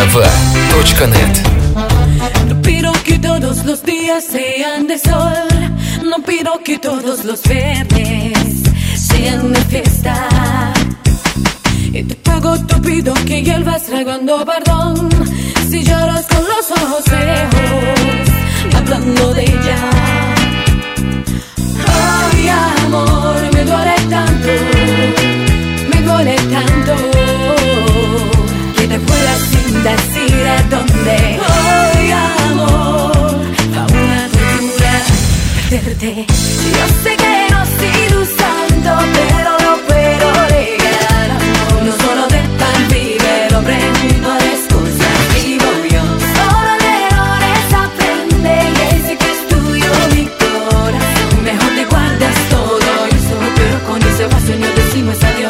Moskva.net. No pido que todos los días sean de sol, no pido que todos los viernes sean de fiesta. Y te pago, te pido que vuelvas tragando perdón si lloras con los ojos lejos, hablando de ella. Ay, amor, me duele tanto que te fueras sin decir a dónde. Ay, amor, a una tortura perderte. Yo sé que no sigo usando, pero no puedo negar, amor. No solo de pan vive el hombre, no de excusas vivo yo. Solo de errores aprende y ese que es tuyo mi corazón. Mejor te guardas todo eso, pero con ese vaso no decimos adiós.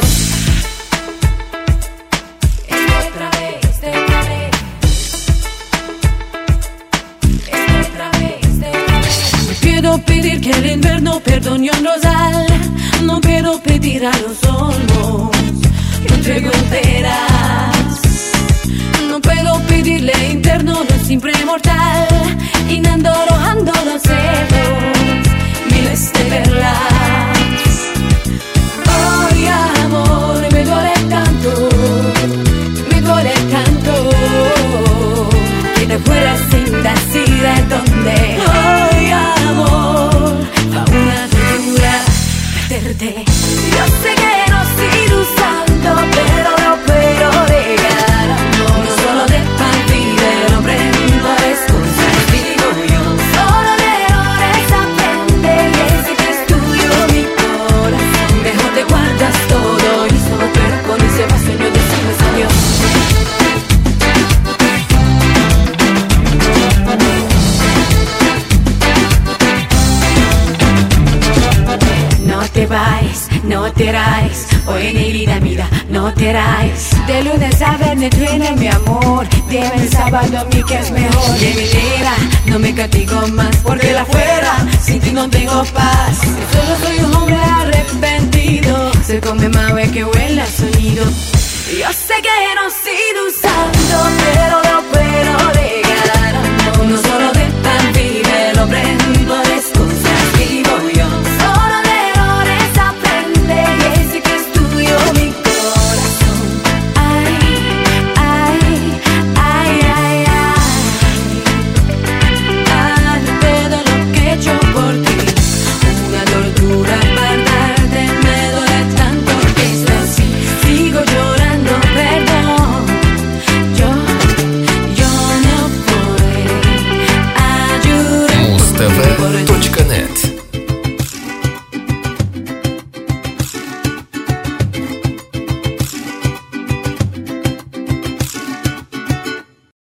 Pedir que el invierno perdone un rosal, no quiero pedir a los olmos que entrego enteras. No puedo pedirle interno lo siempre mortal, inando rojando los cerros, miles de perlas. Ay, amor, me duele tanto que te fueras sin decir a dónde. Ay, amor, a una tortura perderte. Yo sé que no sigo usando, pero no puedo negar, amor. No solo de pan vive el hombre, no de excusas vivo yo. Solo de errores aprende y ese que es tuyo mi corazón. Mejor te guardas todo eso, pero con ese vaso no decimos adiós. No te irás, hoy negrita mira, no te irás. De lunes a viernes viene mi amor, dime el sábado a mí que es mejor. De mi negra, no me castigo más, porque la fuera, sin ti no tengo paz. Yo solo soy un hombre arrepentido, se come más que huele a sonido. Yo sé que no sigo usando, pero